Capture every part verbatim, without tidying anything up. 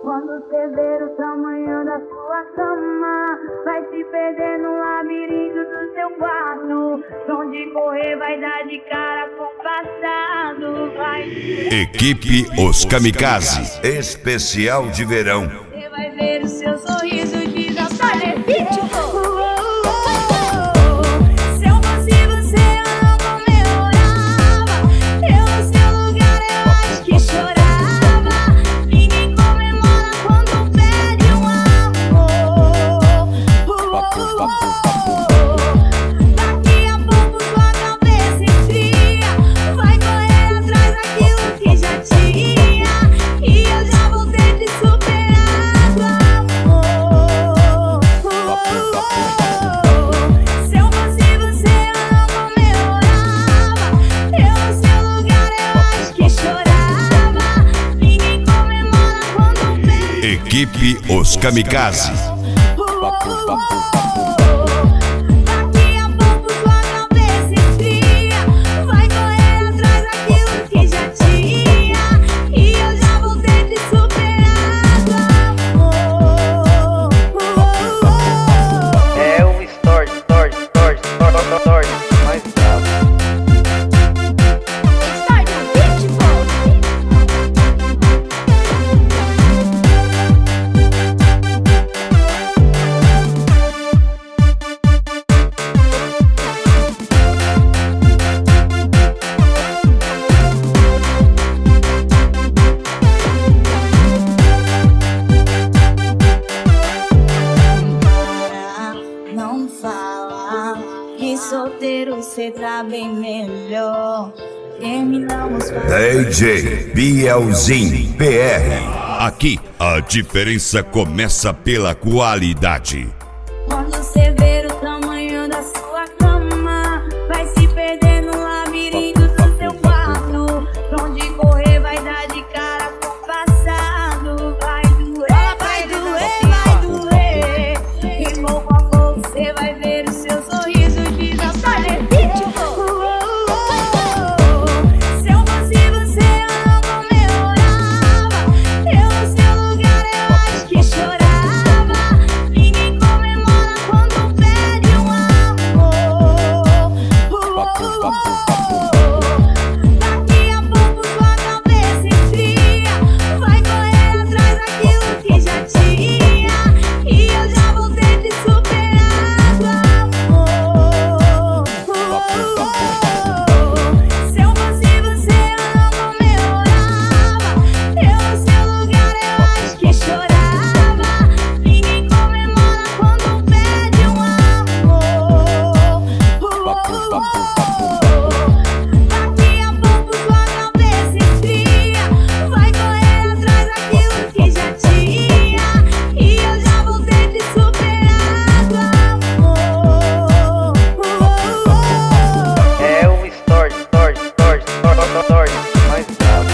Quando você ver o tamanho da sua cama, vai se perder no labirinto do seu quarto. Pra onde correr vai dar de cara com o passado. Vai. Equipe Os Kamikaze, especial de verão. Você vai ver o seu sorriso de desaparecido. Equipe Os Kamikaze. Solteiro cê tá bem melhor. Terminamos D J Bielzinho P R. Aqui a diferença começa pela qualidade. Quando você ver o tamanho da sua cama, vai se perder no labirinto do seu quarto. Pra onde correr vai dar de cara com o passado. Vai doer, vai doer, vai doer. E pouco a pouco você vai ver o seu sorriso de desaparecido. Se eu fosse você, eu não comemorava. Eu no seu lugar, eu acho que chorava. Ninguém comemora quando perde um amor. Daqui a pouco sua cabeça esfria. Vai correr atrás daquilo que já tinha. E eu já vou ter te superado, amor. Se eu fosse você, eu não comemorava. Eu no seu lugar, eu acho que chorava. Ninguém comemora quando perde um amor. Daqui a pouco sua cabeça esfria. Vai correr atrás daquilo que já tinha. E eu já vou ter te superado, amor. É um story, story, story, story, story, mais bravo.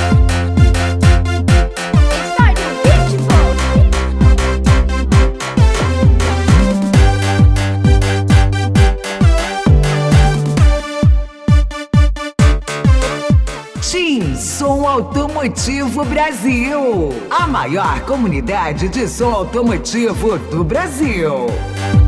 Tim Som Automotivo Brasil, a maior comunidade de som automotivo do Brasil.